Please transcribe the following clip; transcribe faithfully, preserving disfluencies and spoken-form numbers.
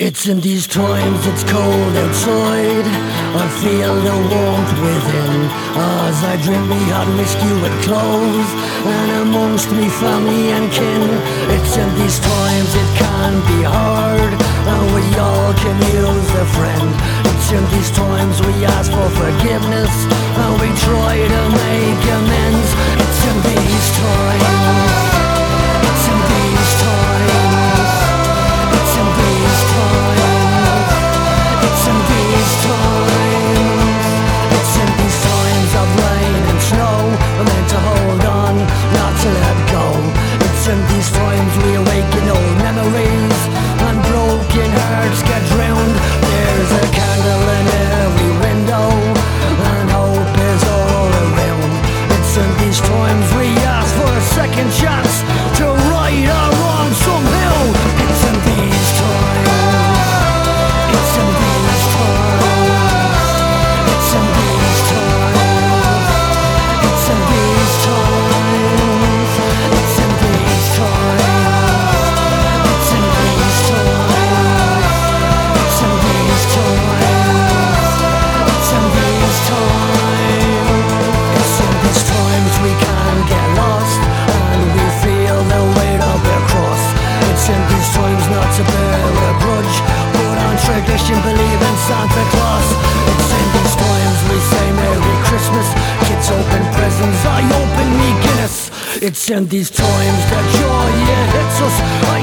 It's in these times it's cold outside, I feel the warmth within, as I drink me hot whiskey with cloves, and amongst me family and kin. It's in these times it can be hard, and we all can use a friend. It's in these times we ask for forgiveness, and we try to make amends. It's in these times, it's in these times, it's in these times, it's in these times, it's in these times of rain and snow, we're meant to hold on, not to let go. It's in these times we awaken old memories, and broken hearts get drowned. There's a candle in every window, and hope is all around. It's in these times we ask for a second chance to right our wrong somehow. It's in these times, it's in these times, it's in these times, it's in these times, it's in these times, it's in these times, it's in these times, it's in these times, it's in these times we can get lost, and we feel the weight of their cross. It's in these times not to bear a grudge, put on tradition, believe in Santa Claus. It's in these times we say Merry Christmas, kids open presents, I open me Guinness. It's in these times that joy, yeah, hits us. I